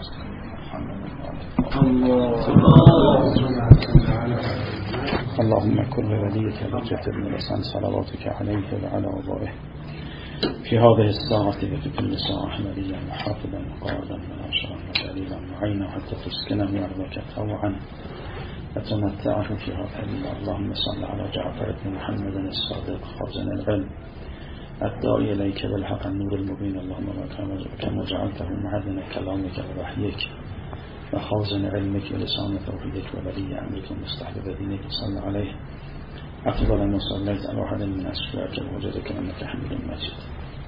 اللهم كن وليك الحجة بن الحسن صلواتك عليه وعلى آبائه في هذه الساعة وفي كل ساعة أحمديا وحافظا وقائدا وناشرا ودليلا معينا حتى تسكن من أرضك طوعا وتمتعه فيها قليلا. اللهم صل على جعفر بن محمد الصادق خازن العلم الداعي إليك بالحق النور المبين. اللهم كما جعلته معدن كلامك ووحيك وخازن علمك ولسان توحيدك وولي أمرك ومستحبب دينك صل عليه أفضل ما صليت على أحد من أشيائك ووجدك أنك حميد مجيد.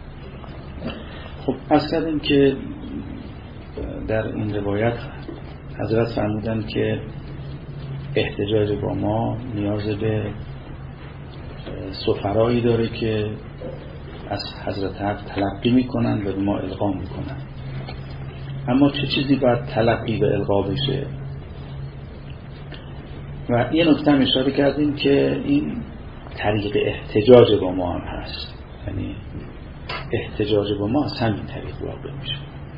خب از کردیم که در این روایت حضرت فرمودند که احتجاج با ما نیاز به سفرایی داره که از حضرت حق تلقی میکنن و به ما القا میکنن. اما چه چیزی باید تلقی و القا بشه؟ و یه نکته هم اشاره کردیم که این طریق احتجاج با ما هم هست، یعنی احتجاج با ما از همین طریق واقع میشه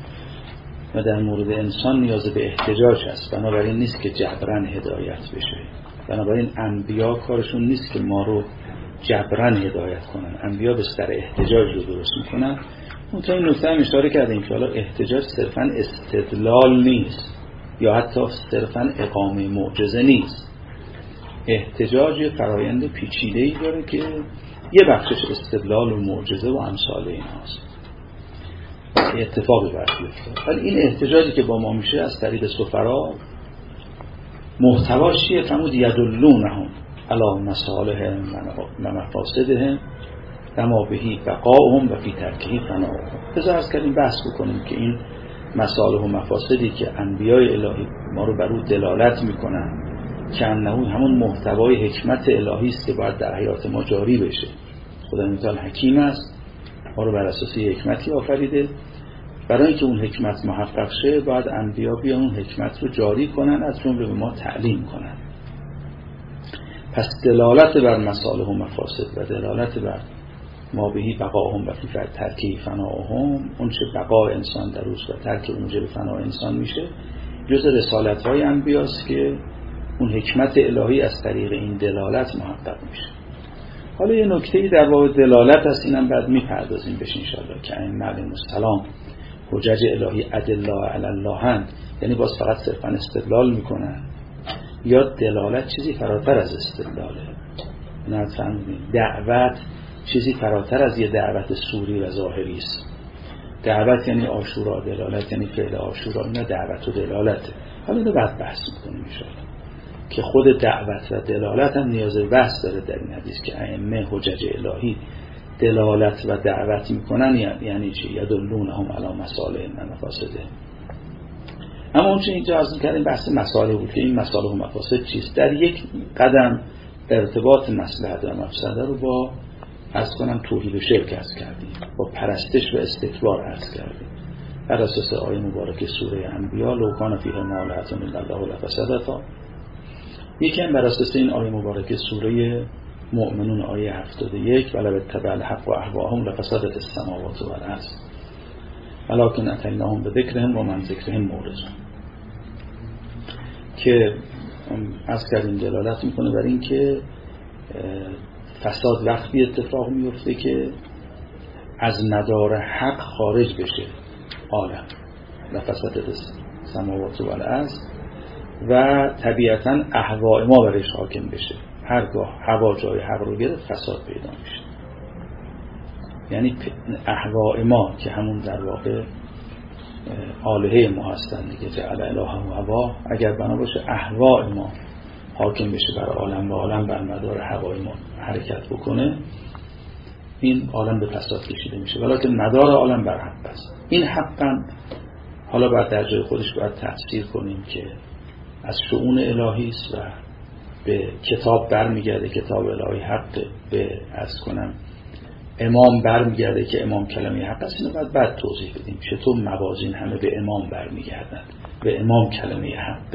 و در مورد انسان نیاز به احتجاج هست. بنابراین نیست که جبران هدایت بشه، بنابراین انبیا کارشون نیست که ما رو جبران هدایت کنن، انبیا بستر احتجاج رو درست میکنن. منتها این نکته هم اشاره کردیم که حالا احتجاج صرفا استدلال نیست یا حتی صرفا اقامه معجزه نیست. احتجاج فرایند پیچیده‌ای داره که یه بخشش استدلال و معجزه و امثال این هاست، اتفاقی برای افتاد. ولی این احتجاجی که با ما میشه از طریق سفرا محتواش چیه؟ فرمود یدلونهم علی مصالحهم و مفاسدهم و ما بهی بقاهم و فی ترکه فناهم. بذار از کردیم بحث بکنیم که این مصالح و مفاسدی که انبیای الهی ما رو بر او دلالت میکنن که همون محتوای حکمت الهی است که باید در حیات ما جاری بشه. خدای متعال حکیم است، ما رو بر اساس حکمتی آفریده. برای اینکه اون حکمت محقق شه باید انبیا بیان اون حکمت رو جاری کنن، از جمله به ما تعلیم کنن. پس دلالت بر مصالح و مفاسد و دلالت بر ما بهی بقاهم و فی ترکه فناهم، اون چه بقا انسان در روز و ترک موجب فنا انسان میشه، جز رسالت های انبیاست که اون حکمت الهی از طریق این دلالت محقق میشه. حالا یه نکته‌ای در باب دلالت هست، اینم بعد میپردازیم بهش ان شاءالله، که ائمه علیهم السلام حجج الهی ادله علی اللهند، یعنی باز فقط صرفا استدلال میکنن یا دلالت چیزی فراتر از استدلاله. نه فهمیدین دعوت چیزی فراتر از یه دعوت سوری و ظاهری است. دعوت یعنی عاشورا، دلالت یعنی فعل عاشورا، نه دعوت و دلالته. حالا اینو بعد بحث میکنیم ان شاءالله که خود دعوت و دلالت هم نیاز به بحث داره در این حدیث که ائمه حجج الهی دلالت و دعوت میکنن یعنی چی؟ یدلونهم علی مصالح و مفاسد. اما اون چه اینجا عرض کردیم بحث مصالح بود که این مصالح و مفاسد چیست. در یک قدم ارتباط مصلحت و مفسده رو با توحید و شرک عرض کردیم، با پرستش و استکبار عرض کردیم بر اساس آیه مبارکه سوره انبیاء لو کان فیها آلهة الا الله لفسدتا. یکی هم بر اساس این آیه مبارکه سوره مؤمنون آیه 71 ولو اتبع الحق و اهواهم لفسدت السماوات والارض ولکن اتیناهم بذکرهم و من ذکرهم معرضون، که از کردیم دلالت میکنه بر این که فساد وقتی اتفاق میفته که از مدار حق خارج بشه عالم، لفسدت السماوات والارض، و طبیعتاً اهواء ما برش حاکم بشه. هرگاه هوا جای حق رو گرفت فساد پیدا میشه. یعنی اهواء ما که همون در واقع آلهه ما هستن دیگه، جعل اله و هوا، اگر بنا باشه اهواء ما حاکم بشه بر عالم و عالم بر مدار هوای ما حرکت بکنه، این عالم به فساد کشیده میشه. ولیکن مدار عالم بر حق است. این حقا حالا باید در جای خودش باید تفسیر کنیم که از شؤون الهی است و به کتاب برمیگرده، کتاب الهی حق، به امام برمیگرده که امام کلمه حق است. اینو بعد توضیح بدیم چطور موازین همه به امام برمیگردن، به امام کلمه حقه.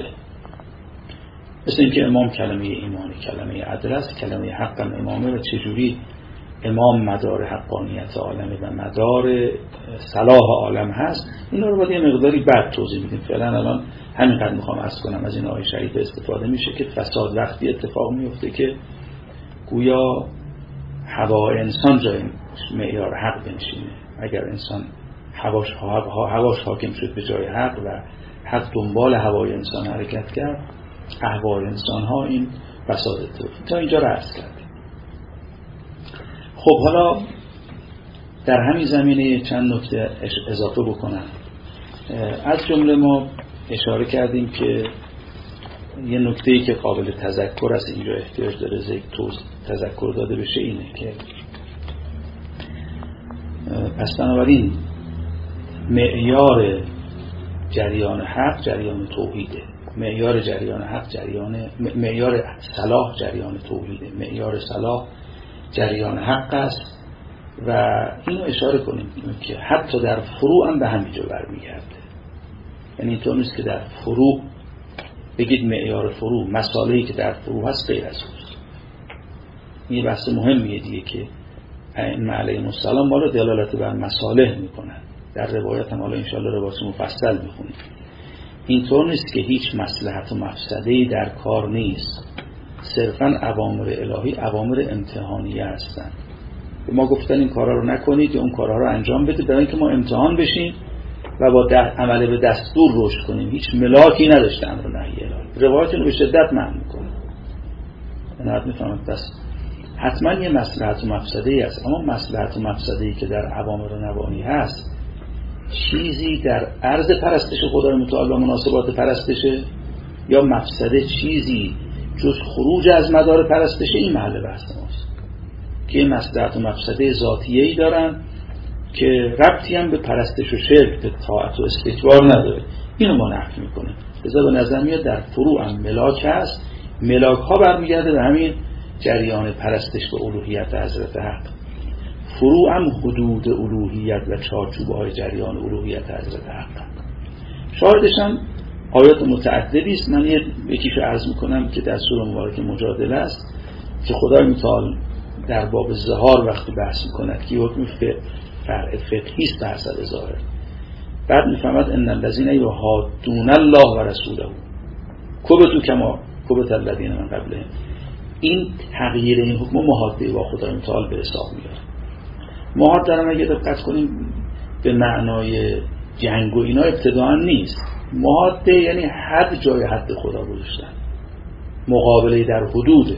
مثل اینکه امام کلمه ایمانی، کلمه عدل است، کلمه حق هم امامه، و چجوری امام مدار حقانیت عالمه و مدار صلاح عالم هست. اینا رو باید یه مقداری بعد توضیح میدیم. فعلا الان همینقدر میخوام عرض کنم. از این آیه شریف استفاده میشه که فساد وقتی اتفاق میفته که گویا هوای انسان جای معیار حق بنشینه. اگر انسان هواش حاکم شد به جای حق و حق دنبال هوای انسان حرکت کرد، اهوای انسان ها این فساد اتفاق. تا اینجا رو عرض کردیم. خب حالا در همین زمینه چند نکته اضافه بکنم. از جمله ما اشاره کردیم که یه نکته‌ای که قابل تذکر است، اینجا احتیاج داره تذکر داده بشه، اینه که پس بنابراین معیار جریان حق جریان توحیده، معیار جریان حق معیار صلاح جریان توحیده، معیار صلاح جریان حق است. و اینو اشاره کنیم که حتی در فروع هم به همینجا برمیگرده. یعنی اینطور نیست که در فروع بگید معیار فروع، مسائلی که در فروع هست غیر از اوست. این بحث مهمیه دیگه که ائمه علیهم السلام ما رو دلالت بر مصالح میکنن. در روایت هم حالا انشاءالله روایت مفصل میخونیم. اینطور نیست که هیچ مصلحت و مفسده‌ای در کار نیست، صرفاً اوامر الهی اوامر امتحانیه هستند. ما گفتن این کارا رو نکنید یا اون کارا رو انجام بدید برای اینکه ما امتحان بشیم و با عمل به دستور رشد کنیم. هیچ ملاکی نداشته امر و نهی الهی. روایت رو به شدت معنی میکنه. من میفهمم بس حتما یه مصلحت و مفسده‌ای هست، اما مصلحت و مفسده‌ای که در اوامر و نواهی هست چیزی در عرض پرستش خدای متعال و مناسبات پرستشه یا مفسده چیزی جز خروج از مدار پرستش، این محل بحث ماست که مصلحت و مفسده ذاتیه‌ای دارن که ربطی هم به پرستش و شرک، به طاعت و استکبار نداره. اینو ما نفی میکنه. لذا به نظر میاد در فروع هم ملاک هست. ملاک ها برمیگرده به همین جریان پرستش به الوهیت حضرت حق. فروع هم حدود الوهیت و چارچوبه های جریان الوهیت حضرت حق. شاهدش هم آیات متعددی است. من یکیشو عرض میکنم که در سوره مبارکه مجادله است که خدای متعال در باب ظهار وقتی بحث میکند که حکم فرع فقهی است در اثر ظاهر، بعد میفهمد ان الذين يحادون الله و رسوله کبتوا کما کبت الذين من قبلهم. این تغییر این حکم محاده با خدای متعال به حساب میاد. محاده رو اگه دقت کنیم به معنای جنگ و اینا ابتداعا نیست. محاده یعنی حد جای حد خدا گذاشتن، مقابله در حدود،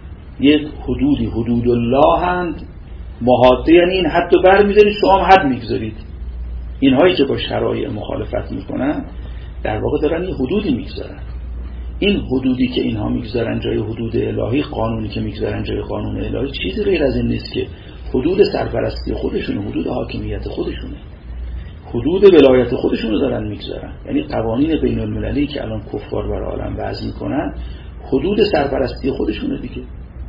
یک حدودی حدود الله هند. محاده یعنی این حد رو برمی‌دارید شما هم حد میگذارید. اینهایی که با شرایع مخالفت میکنن در واقع دارن این حدودی میگذارن. این حدودی که اینها میگذارن جای حدود الهی، قانونی که میگذارن جای قانون الهی، چیزی غیر از این نیست که حدود سرپرستی خودشونه، حدود حاکمیت خودشونه، حدود ولایت خودشونو دارن میگذارن. یعنی قوانین بین المللی که الان کفار بر عالم وضع میکنن حدود سرپرستی خودشونه دیگه.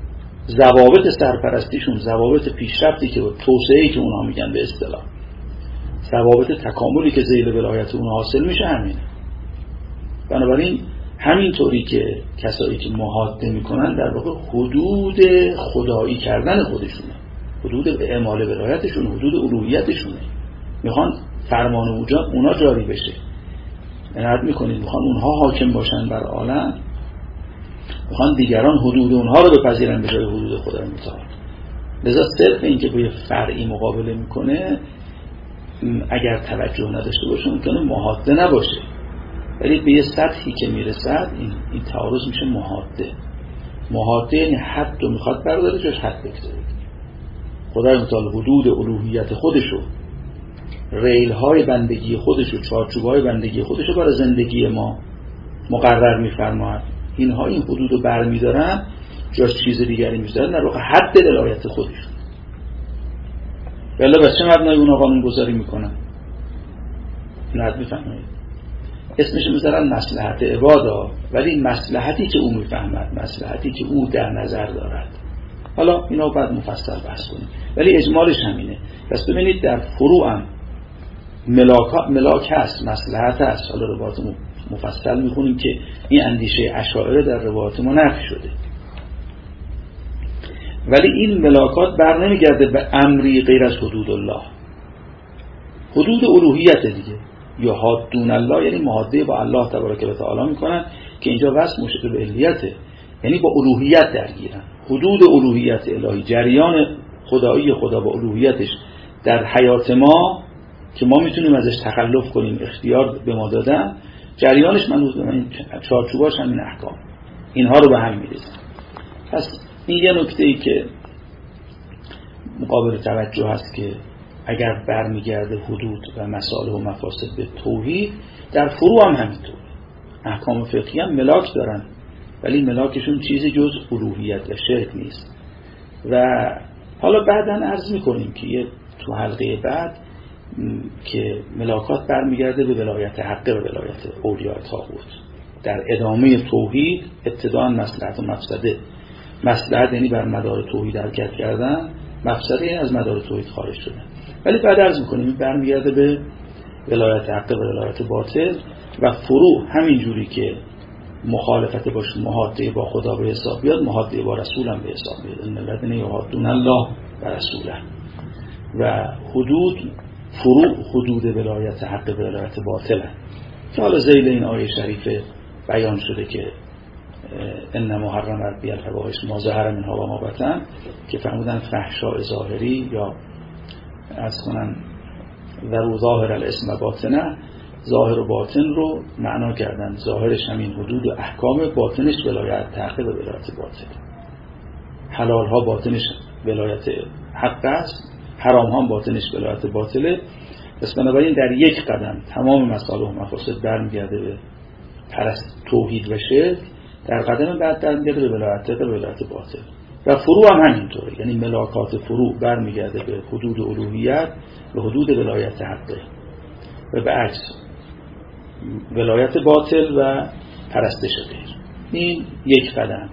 ضوابط سرپرستیشون، ضوابط پیشرفتی که توسعه‌ای که اونها میگن به اصطلاح، ضوابط تکاملی که ذیل ولایت اونها حاصل میشه همینه. بنابراین همینطوری که کسایی که محاده میکنن در واقع حدود خدایی کردن خودشونه، حدود اعمال ولایتشون، حدود الوهیتشونه. میخوان فرمان اونا جاری بشه. عنایت میکنید میخوان اونها حاکم باشن بر عالم، میخوان دیگران حدود اونها رو بپذیرن به جای حدود خدای متعال. لذا صرف این که با یه فرعی مقابله میکنه اگر توجه نداشته باشه ممکنه محاده نباشه، ولی به یه سطحی که میرسد این تعارض میشه محاده. محاده یعنی حد رو میخواد برداره جاش حد بگذاره. خدای متعال حدود الوهیت خودشو، ریل های بندگی خودشو، چارچوب های بندگی خودشو برای زندگی ما مقرر میفرماید. اینها این حدود رو برمیدارن جاش چیز دیگری میذارن، در واقع حد ولایت خودشون. ولی بس چه مبنای اونا قانون گذاری میکنن؟ نه میفهمید اسمش میذارن مصلحت عبادا، ولی مصلحتی که او میفهمد، مصلحتی که او در نظر دارد. حالا اینا بعد مفصل بحث کنیم، ولی اجمالش همینه. پس ببینید در فروع هم ملاک هست، مصلحت هست. حالا روایات مفصل میخونیم که این اندیشه اشاعره در روایات ما نفی شده. ولی این ملاکات بر نمیگرده به امری غیر از حدود الله، حدود الوهیت دیگه. یا حدون الله یعنی محاده با الله تبارک و تعالی میکنن که اینجا وصف مشابه به علیته، یعنی با الوهیت درگیرن. حدود الوهیت الهی، جریان خدایی خدا با الوهیتش در حیات ما که ما میتونیم ازش تخلف کنیم، اختیار به ما دادن، جریانش من این چارچوباش همین احکام اینها رو به هم میریزن. پس این یه نکته‌ای که مقابل توجه هست که اگر برمیگرده حدود و مصالح و مفاسد به توحید، در فروع هم همینطور. احکام فقهی هم ملاک دارن ولی ملاکشون چیزی جز الوهیت و شرک نیست. و حالا بعداً عرض میکنیم که یه تو حلقه بعد که ملاکات برمیگرده به ولایت حق و ولایت اولیاء طاغوت. در ادامه توحید ابتداء مصلحت و مفسده، مصلحت یعنی بر مدار توحید حرکت کردن، مفسده یعنی از مدار توحید خارج شدن. ولی بعد عرض میکنیم برمیگرده به ولایت حق و ولایت باطل. و فروع همین جوری که مخالفت باش محاده با خدا به حساب بیاد، محاده با رسول هم به حساب بیاد. ان الذین یحادون الله و رسوله. و حدود فروع حدود ولایت حق و ولایت باطل هم. که حالا ذیل این آیه شریفه بیان شده که انما حرم ربی الفواحش ما ظهر منها و ما بطن، که فرمودن فحشاء ظاهری یا از کنن ذرو ظاهر الاسم باطنه، ظاهر و باطن رو معنا کردن. ظاهرش همین حدود و احکام، باطنش ولایت حق و ولایت باطل. حلال ها باطنش ولایت حق است، حرام ها باطنش ولایت باطله. پس بنابراین در یک قدم تمام مصالح و مفاسد برمیگرده به پرست توحید و شرک، در قدم بعد برمیگرده به ولایت حق و ولایت باطل. و فروع هم همینطوره، یعنی ملاکات فروع برمیگرده به حدود الوهیت و حدود ولایت حق و به عکس ولایت باطل و پرستش غیر. این یک قدم.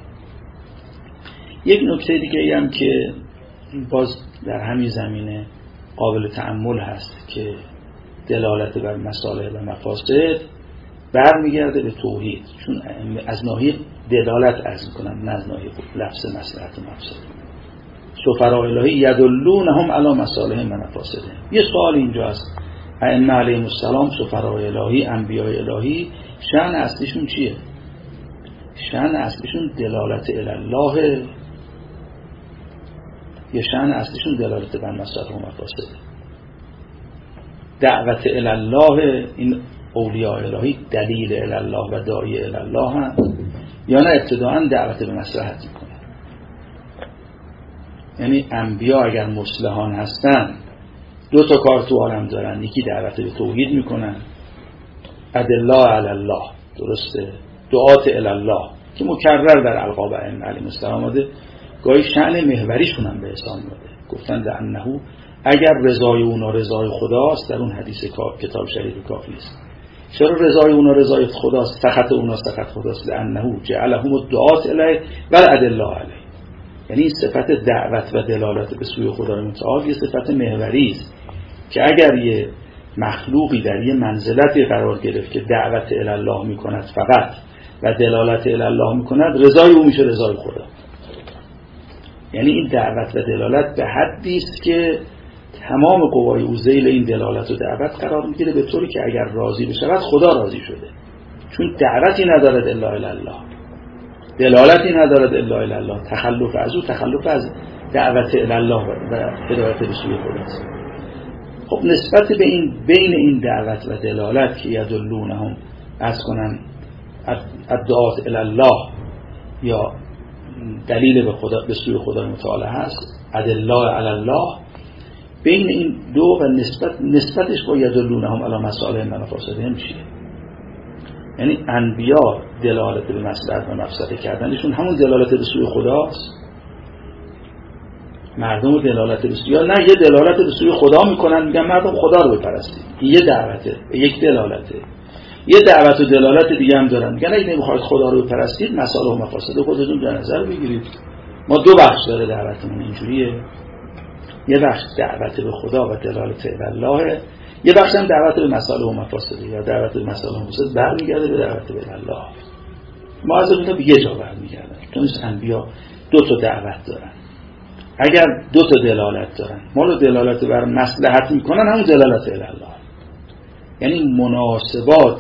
یک نکته دیگه هم که باز در همین زمینه قابل تأمل هست که دلالت بر مصالح و مفاسد برمیگرده به توحید، چون از ناحیه دلالت عرض میکنم نه از ناحیه لفظ مصلحت و مفسد. سفراء الهی یدلونهم علی مصالح و مفاسد. یه سوال اینجا هست، ائمه علیهم السلام، سفراء الهی، انبیاء الهی، شأن اصلیشون چیه؟ شأن اصلیشون دلالت الی الله یا شأن اصلیشون دلالت بر مصالح و مفاسد؟ دعوت الی الله، این اولیاء الهی دلیل الی الله و داعی الی الله هم، یا نه ابتداءً دعوت به مصلحت میکنه؟ یعنی انبیا اگر مصلحان هستن دو تا کار تو عالم دارن، یکی دعوت به توحید میکنن، ادله علی الله، درسته، دعات الی الله که مکرر در القاب ائمه علیهم السلام آمده، گاهی شأن محوریشون هم به حساب میاد. گفتن در انه اگر رضای اونا رضای خداست، در اون حدیث کتاب شریف کافی است. چرا رضای اونا رضای خداست، سخط اونا سخط خداست؟ لانه جعلهم الدعات الیه و الادله علیه. یعنی این صفت دعوت و دلالت به سوی خدای متعال یه صفت محوری است که اگر یه مخلوقی در یه منزلتی قرار گرفت که دعوت الی الله میکند فقط و دلالت الی الله میکند، رضای او میشه رضای خدا. یعنی این دعوت و دلالت به حدی است که تمام قوای او ذیل این دلالت و دعوت قرار میگیره، به طوری که اگر راضی بشود خدا راضی شده، چون دعوتی ندارد الا الی الله، دلالتی ندارد الا الی الله، تخلف از او تخلف از دعوت الی الله و هدایت به سوی خداست. خب نسبت به این بین این دعوت و دلالت که یدلونهم از کنن الدعات الی الله یا دلیل به خدا به سوی خدای متعال هست، ادله علی الله، بین این دو و نسبتش با یدلونهم علی مصالح و مفاسدهم چیه؟ یعنی انبیا دلالت به مصلحت و مفسده کردنشون همون دلالت به سوی خداست، مردم دلالت به سوی، یا نه یه دلالت به سوی خدا میکنن، میگن مردم خدا رو بپرستید، یه دعوته، یک دلالته. یه دعوت و دلالت دیگه هم دارن، میگن اگه نمیخواید خدا رو بپرستید مصالح و مفاسد خودتون در نظر بگیرید. ما دو بخش داره دعوتمون، اینجوریه، یه بخش دعوت به خدا و دلالت الی الله، یه بخش هم دعوت به مصالح و مفاسد یا دعوت به مصالح و مفاسد برمیگرده به دعوت به الله. ما از اونها به یه جا برمیگردن، چون انبیا دو تا دعوت دارن، اگر دو تا دلالت دارن، ما رو دلالت بر مصلحت میکنن، همون دلالت الله، یعنی مناسبات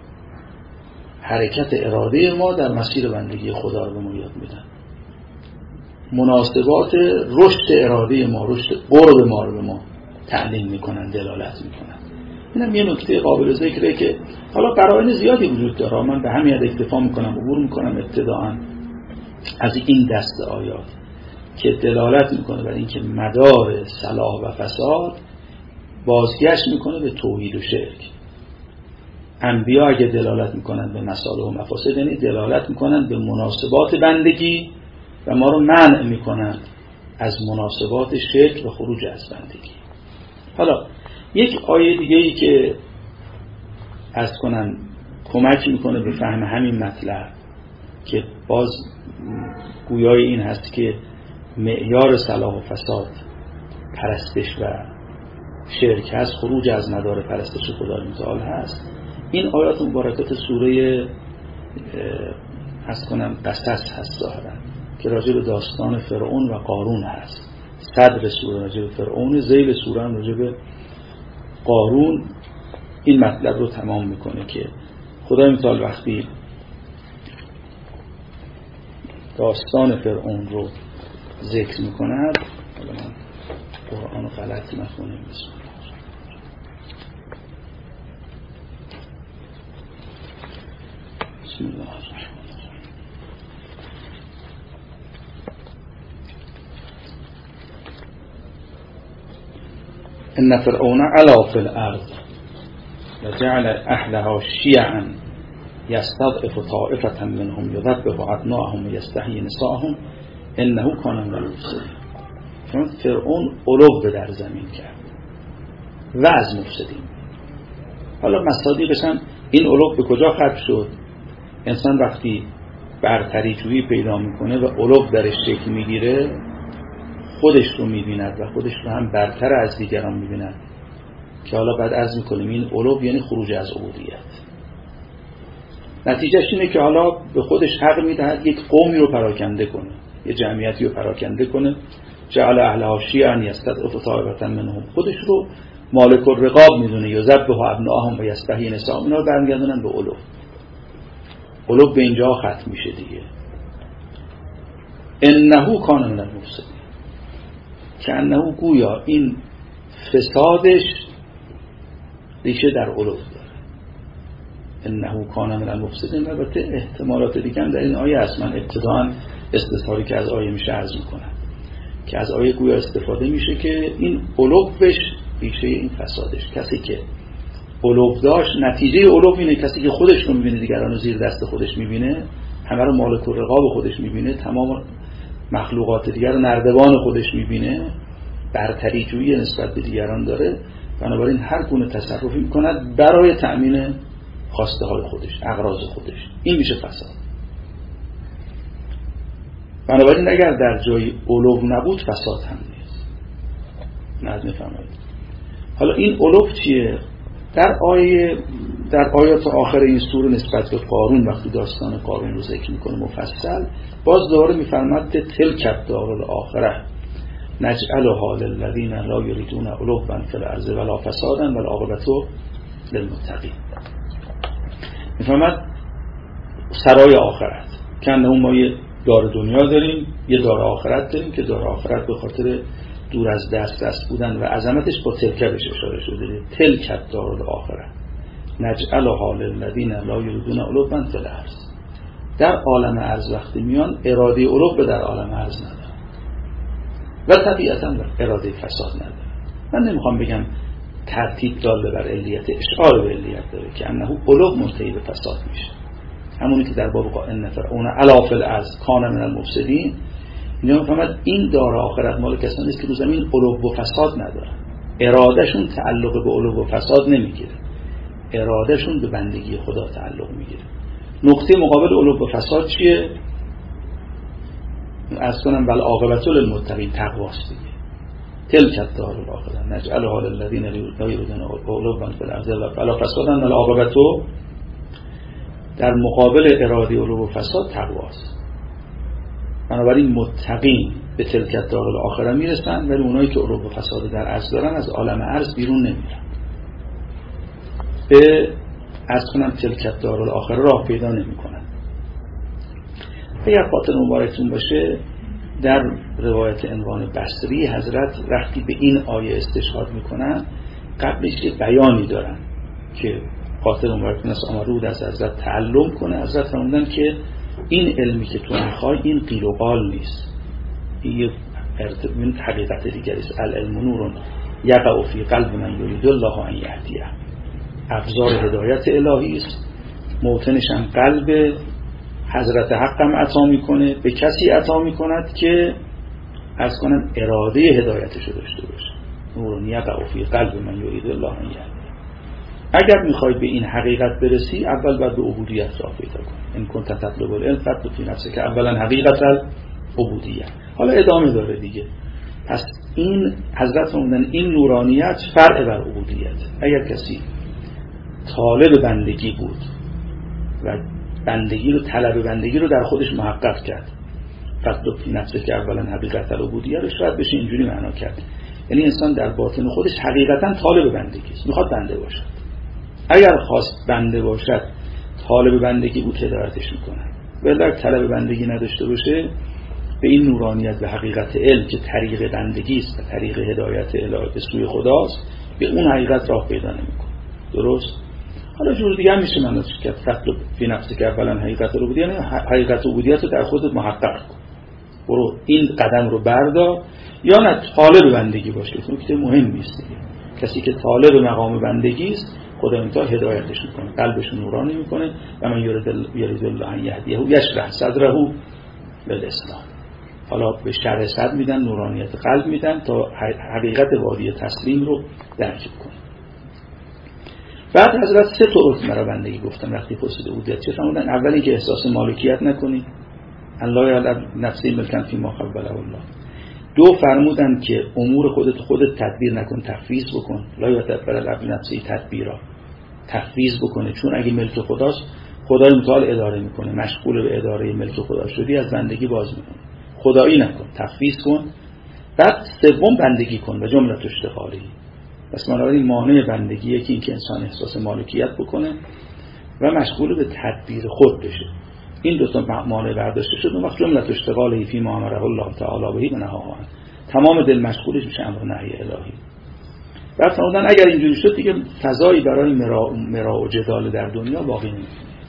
حرکت اراده ما در مسیر بندگی خدا رو به ما یاد میدن، مناسبات رشد اراده ما، رشد قرب ما رو به ما تعلیم میکنن، دلالت میکنن. اینم یه نکته قابل ذکره که حالا قرائن زیادی وجود داره، من به همین اکتفا میکنم، عبور میکنم ابتداءً از این دست آیات که دلالت میکنه بر اینکه مدار صلاح و فساد بازگشت میکنه به توحید و شرک. انبیا اگه دلالت میکنن به مصالح و مفاسد، یعنی دلالت میکنن به مناسبات بندگی و ما رو منع میکنن از مناسبات شرک و خروج از بندگی. حالا یک آیه دیگه ای که عرض کنم کمک میکنه به فهم همین مطلب که باز گویای این هست که معیار صلاح و فساد پرستش و شرک هست، خروج از مدار پرستش خدای متعال هست. این آیات مبارکات سوره قصص هست ظاهرا که راجع به داستان فرعون و قارون هست. صدر سوره راجع به فرعون، ذیل سوره راجع به قارون. این مطلب رو تمام میکنه که خدای متعال وقتی داستان فرعون رو ذکر میکند، حالا من قرآن رو غلط نخونیم، بسم الله الرحمن الرحیم. ان فرعون علا فی الارض وجعل اهلها شیعا یستضعف طائفة منهم یذبح ابناءهم ویستحیی نساءهم انه کان من المفسدین. چون فرعون علو در زمین کرد و از مفسدین. حالا مصادیقش هم این علو به کجا ختم شد؟ انسان وقتی برتری جویی پیدا میکنه و علو درش شکل میگیره، خودش رو میبیند و خودش رو هم برتر از دیگران میبیند که حالا بعد عرض میکنیم این علو یعنی خروج از عبودیت. نتیجهش اینه که حالا به خودش حق میدهد یک قومی رو پراکنده کنه، یه جمعیتی رو پراکنده کنه. جعل اهلها شیعا یستضعف طائفة منهم، خودش رو مالک الرقاب میدونه، یذبح ابناءهم و یستحیی نساءهم. اینا رو برمیگردونن به علو. علو به اینجا ختم میشه دیگه. انه کان من المفسدین، که انه گویا این فسادش ریشه در علو داره. انه کان من المفسدین. البته احتمالات دیگه هم در این آیه هست. من ابتداءً استثاری که از آیه میشه عرض میکنم که از آیه گویا استفاده میشه که این علوش ریشه این فسادش. کسی که علو داشت، نتیجه علو اینه کسی که خودش رو میبینه، دیگران رو زیر دست خودش میبینه، همه رو مالک الرقاب خودش میبینه، تمام مخلوقات دیگر رو نردبان خودش میبینه، برتری جویی نسبت به دیگران داره، بنابراین هر گونه تصرفی میکند برای تأمین خواسته های خودش، اغراض خودش. این میشه فساد. بنابراین اگر در جای علو نبود فساد هم نیست. نظم فرمایید. حالا این علو چیه؟ در آیات آخر این سوره نسبت به قارون، وقتی داستان قارون رو ذکر میکنه مفصل، باز دوباره میفرماد تلک الدار الاخره نجعلها للذین لا یریدون علوا فی الارض ولا فسادا والعاقبة للمتقین. میفرماد سرای آخرت، که اون ما یه دار دنیا داریم، یه دار آخرت داریم که دار آخرت به خاطر دور از دست بودن و عظمتش با تلکه بهش اشاره شده. تلک الدار الاخره نجعلها للذین لا یریدون علوا فی الارض. در عالم ارض وقتی میان اراده علو در عالم ارض نداره و طبیعتا اراده فساد نداره. من نمیخوام بگم ترتیب داله بر علیت، اشعار به علیت داره که انه علو منتهی به فساد میشه. همونی که در باب ان فرعون علا فی الارض کان من المفسدین. اینا میفهمد این دار آخرت مال کسانی است که رو زمین علو و فساد ندارن. ارادهشون تعلق به علو و فساد نمیگیره، ارادهشون به بندگی خدا تعلق میگیره. نقطه مقابل علو و فساد چیه؟ از کنم بل عاقبة للمتقین، تقواست دیگه. تلک الدار الاخره نجعلها للذین لا یریدون علوا فی الارض ولا فسادا والعاقبة، در مقابل اراده علو و فساد تقواست. بنابراین متقین به تلک الدار الاخره میرسن، ولی اونایی که علو و فساد در عرض دارن از عالم عرض بیرون نمیرن. به عرض کنم تلک الدار الاخره راه پیدا نمیکنن. اگر خاطر مبارکتون باشه در روایت عنوان بصری حضرت وقتی به این آیه استشهاد میکنن قبلش یه بیانی دارن که خاطر مبارکتون است آمرود از حضرت تعلم کنه. حضرت فرمودن که این علمی که تو میخوای این قیل و قال نیست، این حقیقت دیگری است. العلم نور یقع فی قلب من یرید الله ان یهدیه. ابزار هدایت الهی است، موطنش هم قلب حضرت حقم عطا میکنه، به کسی عطا میکند که از کنم اراده هدایتشو داشته باشه. نور یقع فی قلب من یرید الله ان یهدیه. اگر میخوای به این حقیقت برسی اول باید به عبودیت راه پیدا کنی. ان کنت تطلب العلم فاطلب فی نفسک اولا حقیقت العبودیت. حالا ادامه داره دیگه. پس این حضرت فرمودن این نورانیت فرع بر عبودیت. اگر کسی طالب بندگی بود و بندگی رو طلب بندگی رو در خودش محقق کرد، فاطلب فی نفسک اولا حقیقت العبودیت رو شاید بشه اینجوری معنا کرد. یعنی انسان در باطن خودش حقیقتا طالب بندگی است، میخواد بنده باشد. اگر خواست بنده باشد طالب بندگی بود هدایتش میکنه. ولی اگر طلب بندگی نداشته باشه به این نورانیت و حقیقت علم که طریق بندگی است و طریق هدایت الهی به سوی خداست به اون حقیقت راه پیدا نمیکنه. درست؟ حالا جور دیگه هم میشه مناطش کرد فطلب فی نفسک اولا حقیقت العبودیت، یعنی حقیقت العبودیت رو در خودت محقق کن. برو این قدم رو بردار. یا نه طالب بندگی باشه. نکته مهمی است دیگه. کسی که طالب مقام بندگی است خدا تعالی هدایتش میکنه، قلبش نورانی میکنه. و من یرید الله ان یهدیه یشرح صدره بالاسلام. حالا به شرح صدر میدن، نورانیت قلب میدن تا حقیقت وادی تسلیم رو درک کنه. بعد حضرت سه طرق مرا بندگی گفتن وقتی پرسیده بودید چه فرمودن؟ اولی که احساس مالکیت نکنی، الله یعلم نفسی ملکن فی ما قبله الله. دو فرمودن که امور خودت تدبیر نکن، تفویض بکن. لا یتبر العبد نفسی تدبیرا، تفویض بکنه، چون اگه ملک خداست خدای متعال اداره میکنه، مشغول به اداره ملک خدا شدی از بندگی باز میکنه. خدایی نکن، تفویض کن. بعد سوم بندگی کن و جمله اشتغالی. پس بنابراین مانع بندگی یکی این که انسان احساس مالکیت بکنه و مشغول به تدبیر خود بشه. این دو تا مانع برداشته شد، اون وقت جمله اشتغالی فی ما امره الله تعالی بهی و نهاه عنه. تمام دل مشغولش میشه امر نهی الهی. بعد فرمودن اگر اینجوری شد دیگه فضایی برای مراء و جدال در دنیا باقی نمیمونه.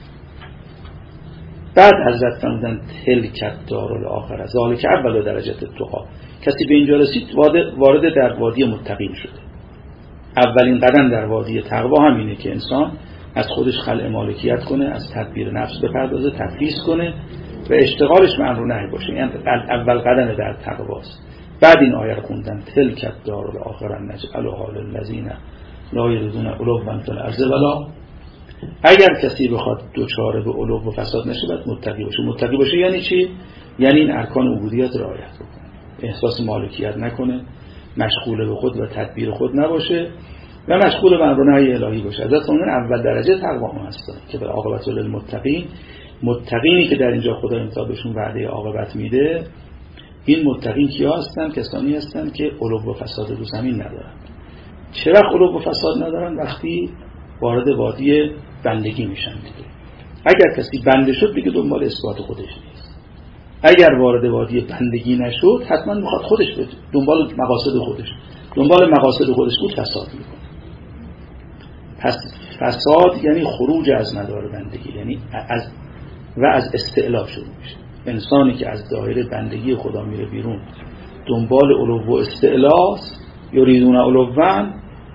بعد حضرت فرمودن تلک الدار الاخره ذالک اول درجه التقی. کسی به اینجا رسید وارد در وادی متقین شده. اولین قدم در وادی تقوا همینه که انسان از خودش خلع مالکیت کنه، از تدبیر نفس بپردازه، تفویض کنه و اشتغالش به امر و نهی باشه. یعنی اول قدم در تقواست. بعد این آیه رو خوندن تلک الدار الاخره نجعلها للذین لا یریدون علوا فی الارض ولا. اگر کسی بخواد دوچاره به علو و فساد نشه باید متقی باشه. متقی باشه یعنی چی؟ یعنی این ارکان عبودیت رعایت بکنه، احساس مالکیت نکنه، مشغول به خود و تدبیر خود نباشه و مشغول به امر و نهی الهی باشه. از اون اول درجه تقوا هست که به عاقبت للمتقین. متقینی که در اینجا خدا امتحان بهشون وعده عاقبت میده، این متقین کیا هستن؟ کسانی هستن که علو و فساد رو زمین ندارن. چرا علو و فساد ندارن؟ وقتی وارد وادی بندگی میشن دیگه. اگر کسی بنده شد دیگه دنبال اثبات خودش نیست. اگر وارد وادی بندگی نشد حتما میخواد خودش بده، دنبال مقاصد خودش. دنبال مقاصد خودش بود فساد میکنه. پس فساد یعنی خروج از مدار بندگی، یعنی از استعلا شروع میشه. انسانی که از دایره بندگی خدا میره بیرون دنبال علو و استعلاست، یریدون علوا،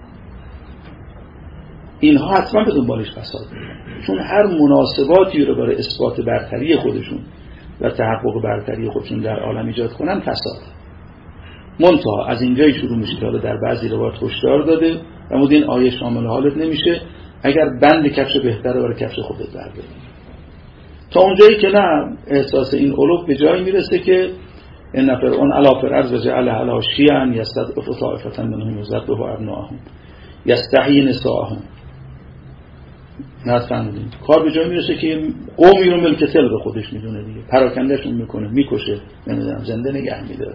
اینها حتما به دنبالش فساد میکنن، چون هر مناسباتی رو برای اثبات برتری خودشون و تحقق برتری خودشون در عالم ایجاد کنن فساد. منتها از اینجای شروع میشه که در بعضی روایات هشدار داده و مود این آیه شامل حالت نمیشه اگر بند کفش بهتره برای کفش خودت برداری. تا اونجایی که نه احساس این علو به جایی میرسه که ان فرعون علی فرعون وجعل علی شیعا یستضعف طائفة منهم یذبح ابناءهم یستحیی نساءهم. نه فهمیدیم کار به جای میرسه که قومی رو ملک تل به خودش میدونه دیگه، پراکندهشون میکنه، میکشه، نمیدونم زنده نگه میداره.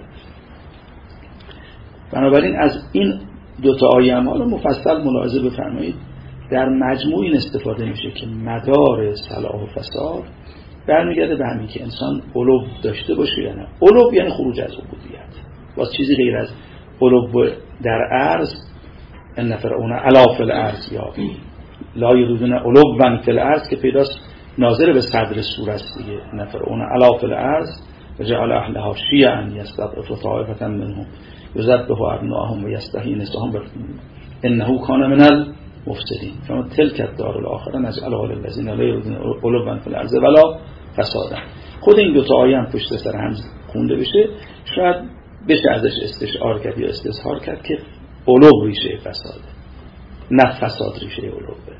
بنابراین از این دوتا آیه هم حالا مفصل ملاحظه بفرمایید، در مجموع این استفاده میشه که مدار صلاح و فساد برمیگرده به همین که انسان علو داشته باشه یا نه. علو یعنی خروج از عبودیت، باز چیزی غیر از علو در ارض، ان فرعون علا فی الارض یا لا یريدون علوا فی الارض که پیداست ناظر به صدر سوره است دیگه، ان فرعون علا فی الارض و جعل اهلها شیعا یستضعف طائفة منهم یذبح ابناءهم و یستحیی نساءهم انه کان من المفسدین فما تلک الدار الاخره نجعلها للذین لا یريدون علوا فی الارض ولا فسادا. خود این دو تا آیه هم پشت سر هم خونده بشه، شاید بشه ازش استشعار کرد یا استظهار کرد که علو ریشه فساده، نه فساد ریشه علوه.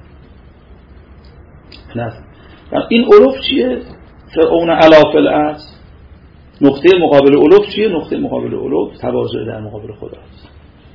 نه این علو چیه؟ فرعون علا فی الارض. نقطه مقابل علو چیه؟ نقطه مقابل علو تواضع در مقابل خداست.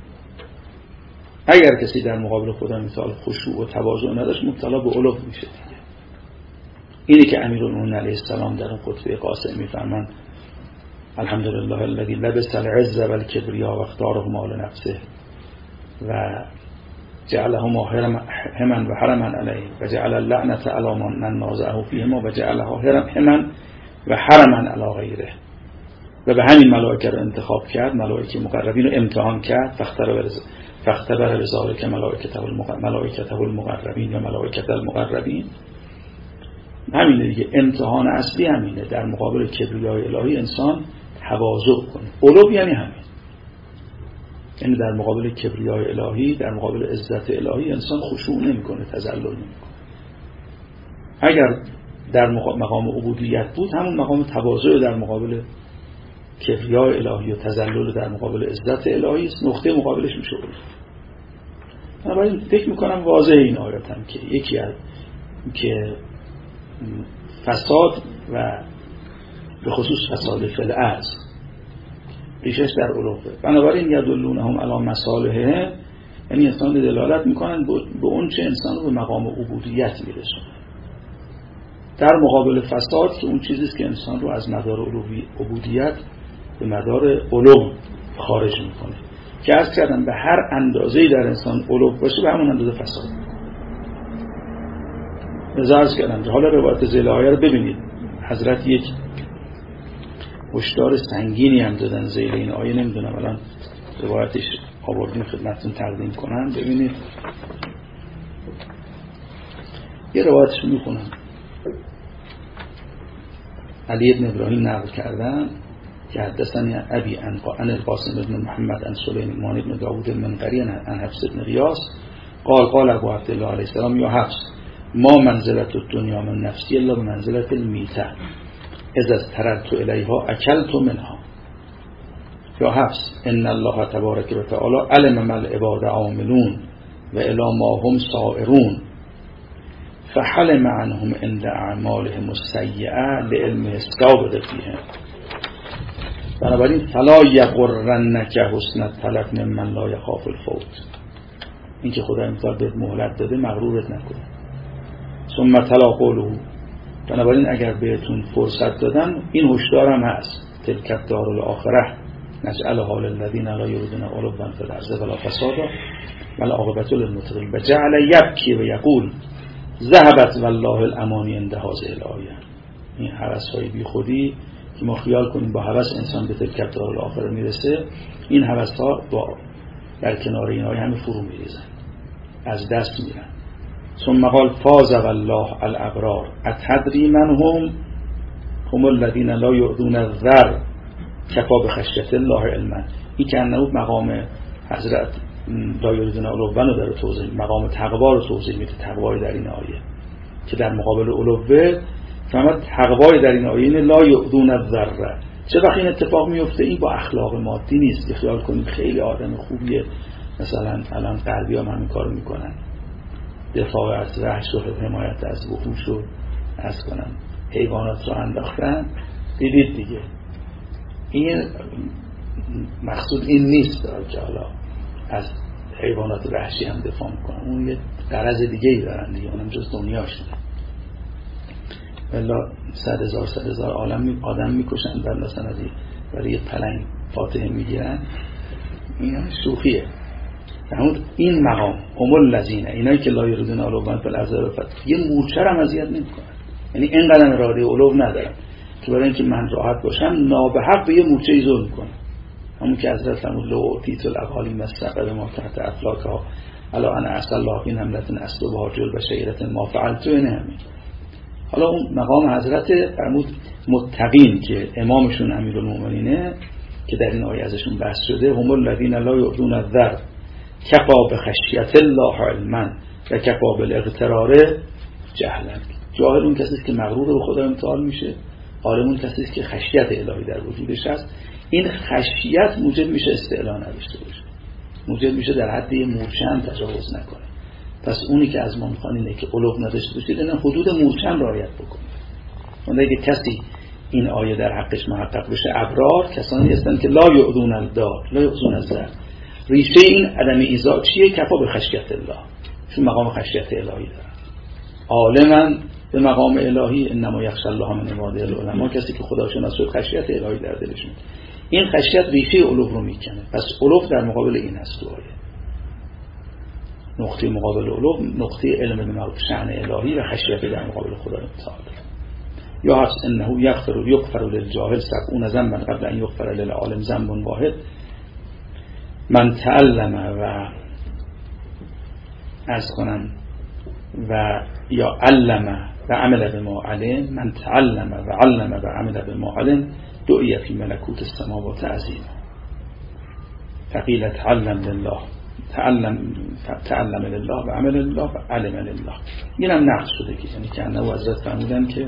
اگر کسی در مقابل خدا مثال خشوع و تواضع نداشت مبتلا به علو میشه دیگه. اینی که امیرالمومنین علیه السلام در اون خطبه قاسم میفرمان الحمدلله الذی لبس العز والکبریا و اختارهما لنفسه و جعلهما هما و حرما علیه و جعل اللعنة علی من نازعه فیهما و جعلها هما و حرما علی غیره. و به همین ملائکه رو انتخاب کرد، ملائکه مقربین رو امتحان کرد، فاختبر بذلک ملائکته المقربین یا ملائکه المقربین. همینه دیگه، امتحان اصلی همینه، در مقابل کبریای الهی انسان تواضع کنه. علو یعنی همین، یعنی در مقابل کبریای الهی، در مقابل عزت الهی انسان خشوع نمیکنه، تذلل نمیکنه. اگر در مقام عبودیت بود همون مقام تواضع در مقابل کبریای الهی و تذلل در مقابل عزت الهی است، نقطه مقابلش میشه علو. بنابراین فکر میکنم واضحه این آیات هم که یکی از که فساد و به خصوص فساد فی الارض ریشش در علوه. بنابراین یدلونهم علی مصالحهم، یعنی انسان دلالت میکنن به اون چه انسان رو به مقام عبودیت میرسونه، در مقابل فساد که اون چیزیست که انسان رو از مدار عبودیت به مدار علو خارج میکنه، که عرض کردم به هر اندازه‌ای در انسان علو باشه به همون اندازه فساد. عرض کردم حالا روایت ذیل آیه رو ببینید، حضرت یک هشدار سنگینی هم دادن ذیل این آیه، نمیدونم الان روایتش آوردیم خدمتتون تقدیم کنم، ببینید یه روایتش میخونم. علی ابن ابراهیم نقل کردن که حدثنی ابی عن القاسم بن محمد عن سلیمان بن داوود المنقری عن حفص بن غیاث قال ابو عبدالله علیه السلام یا حفص ما منزلت الدنیا من نفسی الا بمنزلت المیته اذا اضطررت الیها اکلت منها. یا حفص ان الله تبارک و تعالی علم ما العباد عاملون و الی ما هم سائرون فحلم عنهم عند اعمالهم السیئه لعلم السابق فیهم. بنابراین فلا یغرنک حسن الطلب ممن لا یخاف الفوت، این که خدا امثال بهت مهلت داده مغرورت نکنه. ثم تلا قوله، بنابراین اگر بهتون فرصت دادن این هشدار هم هست، تلک الدار الاخره نجعلها للذین لا یريدون علوا فی الارض ولا فسادا والعاقبة للمتقین و جعل یبکی و یقول ذهبت والله الامانی عند هذه الآیه. این هوس‌های بی خودی که ما خیال کنیم با هوس انسان به تلک الدار الاخره میرسه، این هوس‌ها با در کنار این آیه همه فرو میریزن، از دست میرن. ثم قال فاز والله الابرار اتدری من هم الذین لا یؤذون الذر کفا بخشیت الله علما. این که انه مقام حضرت لا یؤذون علوا رو داره توضیح، مقام تقوا رو توضیح میده. تقوای در این آیه که در مقابل علوه، فهمت تقوای در این آیه اینه لا یؤذون الذر. چه وقت این اتفاق میفته؟ این با اخلاق مادی نیست که خیال کنید خیلی آدم خوبیه، مثلا الان غربی هم همین کارو میکنن، دفاع از وحش و حمایت از وحوش و از کنن حیوانات رو انداختن. دیدید دیگه، این مقصود این نیست که حالا از حیوانات وحشی هم دفاع میکنن، اون یه غرض دیگه ای دارن دیگه، اونم جز دنیاشونه. والا 100,000 آدم میکشن بعد مثلا برای یه پلنگ فاتحه میگیرن، این شوخیه. این مقام هم الذین، اینایی که لا یریدون علوا فی الارض یه مورچه هم اذیت نمیکنن، یعنی اینقدر اراده علو ندارن که برای اینکه من راحت باشم نابحق به یه مورچه ای ظلم کنم. همون که حضرت فرمود لو تیت الاقالی مستقر ما تحت افلاکها الا انا اصل الله این حملتن اصل و جل و شیرت ما فعلت این همین. حالا اون مقام حضرت فرمود متقین که امامشون امیرالمومنینه که در این آیه ازشون بحث شده، هم الذین لا یؤذون الذر کفا بخشیت الله علما و کفا بالاغترار جهلا. جاهل اون کسی است که مغرور به خدا امتحان میشه، عالم اون کسی است که خشیت الهی در وجودش هست. این خشیت موجب میشه استعلا نداشته باشه، موجب میشه در حد یه مورچه هم تجاوز نکنه. پس اونی که از ما میخوان اینه که علو نداشته باشید، این حدود مورچه هم رعایت بکنه. اون اگه کسی این آیه در حقش محقق بشه، ابرار کسانی هستن که لا یؤذون الدار لا یؤذون الزر. ریشه این عدم ایذا چیه؟ کفا به خشیت الله، چون مقام خشیت الهی دارن. عالما به مقام الهی انما یخشی الله من عباده العلماء، کسی که خداشناس شد خشیت الهی در دلشون. این خشیت ریشه علو رو میکنه. پس علو در مقابل این هست تو آیه. نقطه مقابل علو نقطه علم به شأن الهی و خشیت در مقابل خدا تعالی. یا هست انه یغفر للجاهل 70 ذنبا قبل ان یغفر للعالم ذنب واحد. من تعلم و از کنم و یا علم و عمل بما علم، من تعلم و علم و عمل بما علم دعی فی ملکوت السماوات عظیما. فقیل تعلم لله، تعلم لله و عمل لله و علم لله. این هم نقص شده که یعنی که انه حضرت فرمودن که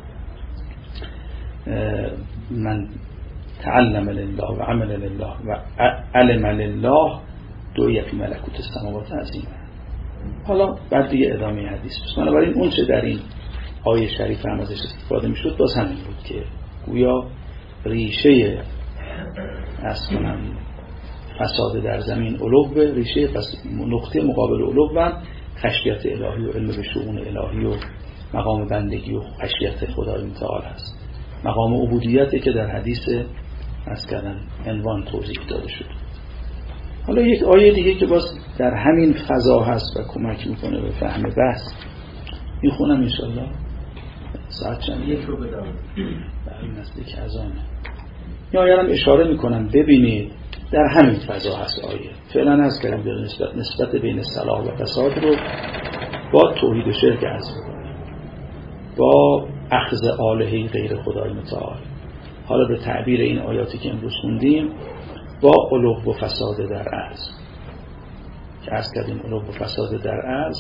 من تعلم لله و عمل لله و علم لله دعی فی ملکوت السماوات عظیما. حالا بعد دیگه ادامه حدیث است. بنابراین اون چه در این آیه شریف هم ازش استفاده میشد باز همین بود که گویا ریشه اصلا فساد در زمین علو، ریشه نقطه مقابل علو و خشیت الهی و علم به شؤون الهی و مقام بندگی و خشیت خدای متعال هست. مقام عبودیتی که در حدیث از کردن عنوان توضیح داده شد. حالا یک آیه دیگه که باز در همین فضا هست و کمک میکنه به فهم بحث میخونم انشالله. ساعت چند؟ یک رو بدم برای نزدیک اذانه. یا آیه اشاره میکنم ببینید در همین فضا هست آیه. فعلا از کردم نسبت بین صلاح و فساد رو با توحید و شرک عرض میکنم، با اخذ آلهه غیر خدای متعال. حالا به تعبیر این آیاتی که امروز خوندیم با علو و فساد در عرض که عرض کردیم. علو و فساد در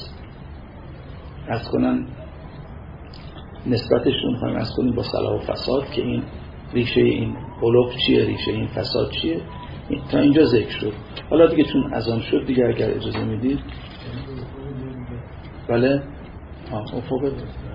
عرض کنن نسبتشون خواهیم عرض کنیم با صلاح و فساد که این ریشه این علو چیه، ریشه این فساد چیه. تا اینجا ذکر شد. حالا دیگه چون اذان شد دیگه اگر اجازه میدید بله افق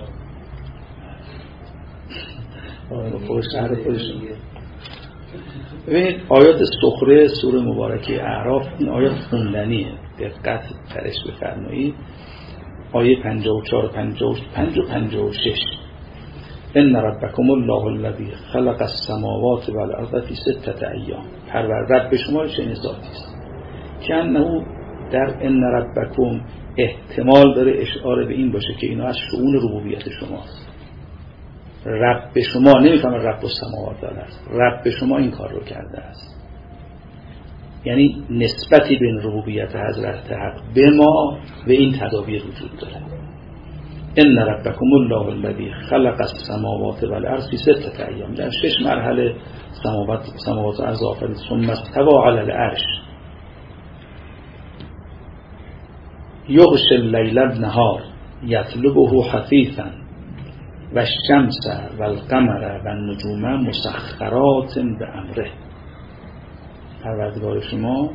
شهر خودشون. ببینید آیات سخره سوره مبارکه اعراف این آیات خوندنیه، دقت درش بفرمایید. آیه 54 55 و 56 ان ربکم الله الذی خلق السماوات والارض فی 6 ایام. رب شما چنین ذاتی است که انه در ان ربکم احتمال داره اشاره به این باشه که اینا از شؤون ربوبیت شماست. رب شما نمیفهمه رب السماوات است، رب شما این کار رو کرده است، یعنی نسبتی بین ربوبیت حضرت حق به ما و این تدابیر وجود داره. ان ربکم الله الذی خلق السماوات والارض فی 6 ایام. در 6 مرحله سماوات و ارض آفرید. ثم استوى علی العرش یغشی اللیل النهار یطلبه حثیثا و الشمس و القمر و النجوم مسخرات بامره. پروردگار شما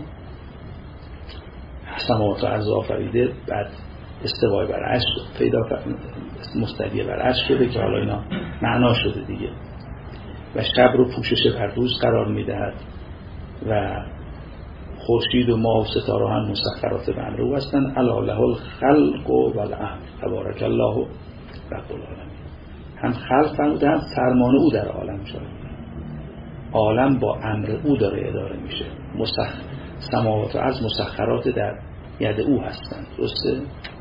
سماوات و ارض آفریده، بعد استوای بر عرش پیدا مستوی بر عرش شده که حالا اینا معنا شده دیگه، و شب رو پوشش بر روز قرار میدهد و خورشید و ماه و ستاره هم مسخرات به امر او هستند. الا له الخلق و الامر تبارک الله رب العالمین. هم خلق فرموده هم فرمان او در عالم جاری. عالم با امر او داره اداره میشه. سماوات و ارض مسخرات در ید او هستند. درسته؟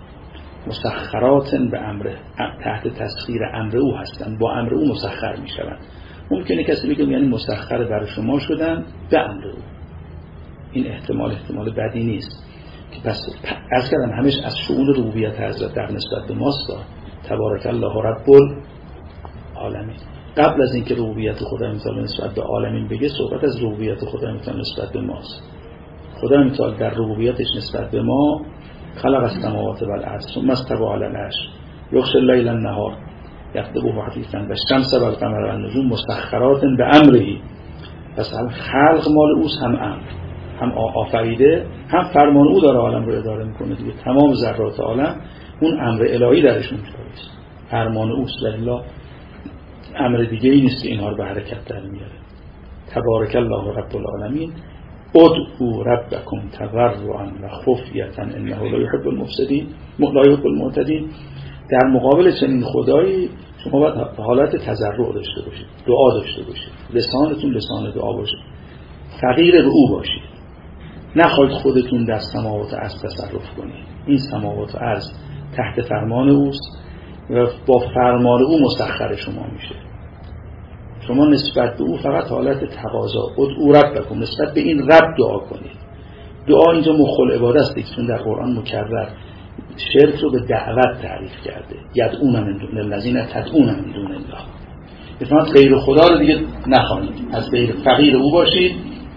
مسخرات به امره، تحت تسخیر امر او هستند، با امر او مسخر میشوند. ممکنه کسی بگه یعنی مسخر برای شما شدن به امر او. این احتمال بدی نیست که پس از کردم همش از شؤون ربوبیت حضرت در نسبت به ماست. تبارک الله رب العالمین. قبل از اینکه ربوبیت خدای متعال نسبت به عالمین بگه، صحبت از ربوبیت خدای متعال نسبت به ماست. خدای متعال در ربوبیتش نسبت به ما خلق السماوات والارض ثم استوى علی العرش یغشی الليل النهار یطلبه حثیثا والشمس والقمر والنجوم مسخرات بامره. پس هم خلق مال اوست، هم امر، هم آفریده، هم فرمان او داره عالم رو اداره میکنه دیگه. تمام ذرات عالم اون امر الهی درشون جاری است، فرمان اوست. الا امر دیگه ای نیست که اینها رو به حرکت در میاره. تبارک الله رب العالمین. ادعوا ربکم تضرعا و خفیة انه لا یحب المفسدین لا یحب المعتدین. در مقابل چنین خدایی شما باید حالت تضرع داشته باشید، دعا داشته باشید، لسانتون لسان دعا باشه، فقیر به او باشید. نخواهید خودتون در سماوات و ارض تصرف کنید. این سماوات و ارض تحت فرمان اوست و با فرمان او مسخر شما میشه. شما نسبت به او فقط حالت تقاضا، ادعوا ربکم، نسبت به این رب دعا کنید. دعا اینجا مخل عبادت است که در قرآن مکرر شرک رو به دعوت تعریف کرده. یدعون من دون الذین تدعون من دون الله. بفرمایید غیر خدا رو دیگه نخوانید، از غیر فقیر او باشید.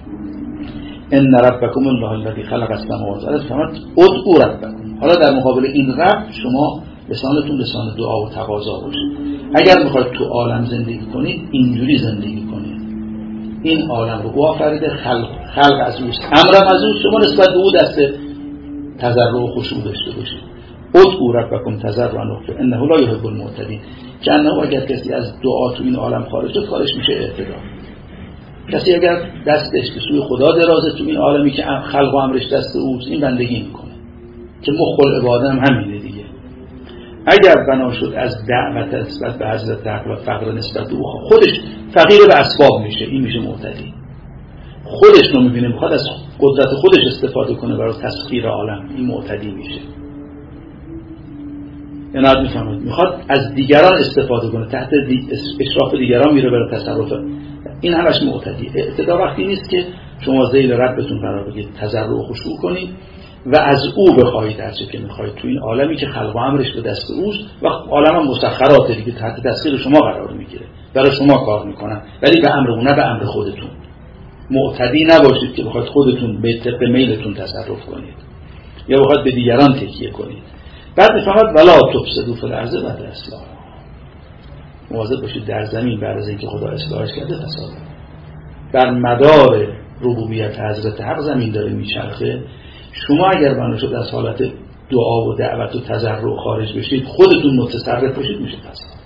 ان ربکم الله الذی خلق السماوات والارض. بفرمایید ادعوا ربکم. حالا در مقابل این رب شما لسانتون لسان دعا و تقاضا باشه. اگر میخواید تو عالم زندگی کنید اینجوری زندگی کنید. این عالم رو آفریده، خلق از اوست، امرم از اوست. شما نسبت به او دست تضرع و خشوع داشته باشید. ادعوا ربکم تضرعا و خفیة انه لا یحب المعتدین. که انه اگر کسی از دعا تو این عالم خارج شد کارش میشه اعتدا. کسی اگر دستش به سوی خدا درازه تو این عالمی که خلق و امرش دست اوست، این بندگی میکنه که مخل عبادت هم همینه دیگه. اگر بنا شد از دعوت نسبت به حضرت حق و فقر نسبت به او، خودش فقیر به اسباب میشه، این میشه معتدی. خودش رو میبینه میخواد از قدرت خودش استفاده کنه برای تسخیر عالم، این معتدی میشه. عنایت میفهمید، میخواد از دیگران استفاده کنه، تحت اشراف دیگران میره برای تصرف، این همش معتدی. اعتدا وقتی نیست که شما ذیل ربتون قرار بگیرید، تضرع و خشوع کنید و از او بخواهید هرچه که میخواهید تو این عالمی که خلق و امرش به دست اوست و عالم هم مسخراته دیگه، تحت تسخیر شما قرار میگیره، برای شما کار میکنن، ولی به امر او، نه به امر خودتون. معتدی نباشید که بخواید خودتون به طبق میلتون تصرف کنید یا بخواید به دیگران تکیه کنید. بعد میفهمد ولا تفسدوا فی الارض بعد اصلاحها. مواظب باشید در زمین بعد از اینکه خدا اصلاحش کرده فساد. بر مدار ربوبیت حضرت حق زمین داره میچرخه. شما اگر بنا شد از حالت دعا و دعوت و تضرع خارج بشید، خودتون متصرف بشید، میشه فساد.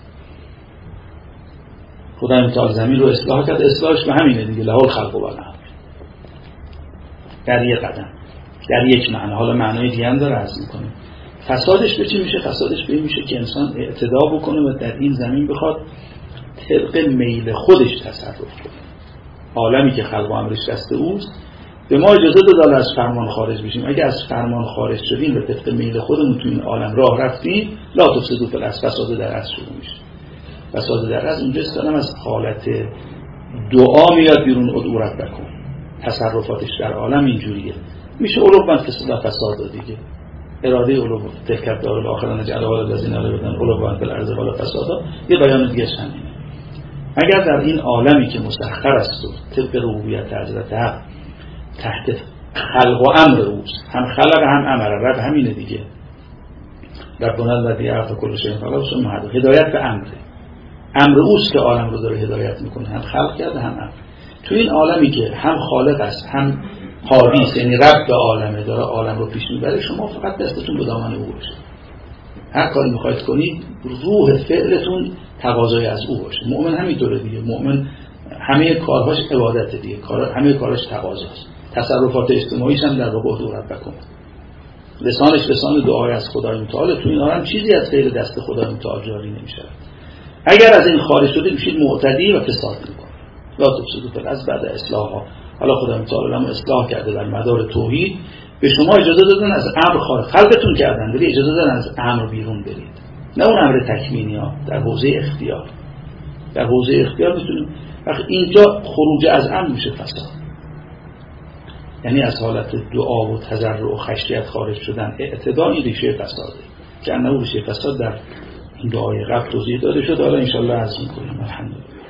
خدای متعال زمین رو اصلاح کرد، اصلاحش به همینه دیگه، له الخلق و الامر. در یک قدم، در یک معنا. حالا معنای دیگه هم داره عرض میکنه. فسادش به چی میشه؟ فسادش به این میشه که انسان اعتدا بکنه و در این زمین بخواد طبق میل خودش تصرف کنه. عالمی که خلق و امرش دست اوست، به ما اجازه داده از فرمان خارج بشیم. اگه از فرمان خارج شدیم و طبق میل خودمون تو این عالم راه رفتیم، لا تفسدوا فی الارض، فساد در اصل شروع میشه. فساد در اصل اونجا استادم از حالت دعا میاد بیرون، ادعوا ربکم. تصرفاتش در عالم اینجوریه. میشه علو فساد دیگه. اراده علو تلک دار الاخره نجعلها للذین لا یؤمنون علوا فی الارض ولا فسادا. یه بیان دیگه همینه. اگر در این عالمی که مسخر است و طبق ربوبیت حضرت حق تحت خلق و امر اوست، هم خلق هم امر، رب همینه دیگه. ربنا الذی اعطى كل شیء خلقه ثم هداه. هدایت به امر اوست که عالم رو داره هدایت میکنه، هم خلق کرده هم امر. تو این عالمی که هم خالق است هم حادث، یعنی رب عالمه، داره عالم رو پیش میبره، شما فقط دستتون به دامن او باشه. هر کاری میخواید کنید روح فعلتون تقاضای از او باشه. مؤمن همینطوره دیگه. مؤمن همه کارهاش عبادت دیگه، همه کارهاش تقاضاست. تصرفات اجتماعیش هم در واقع دو ربکم، لسانش لسان دعای از خدای متعال، تو این هم چیزی از غیر دست خدای متعال جاری نمیشه. اگر از این خارج شده میشید معتدی و فساد میکنید. لا تفسدوا فی الارض بعد اصلاحها. حالا خدای متعال هم اصلاح کرده در مدار توحید، به شما اجازه دادن از امر خارج، خلقتون کردن ولی اجازه دادن از امر بیرون برید، نه اون امر تکوینی ها، در حوزه اختیار. در حوزه اختیار میتونید وقتی اینجا خروج از امر میشه فساد، یعنی از حالت دعا و تضرع و خشیت خارج شدن. اعتداء این ریشه فساده که انه ریشه فساد در این دعای قبل توضیح داده شد. حالا انشالله عرض میکنیم. الحمدلله.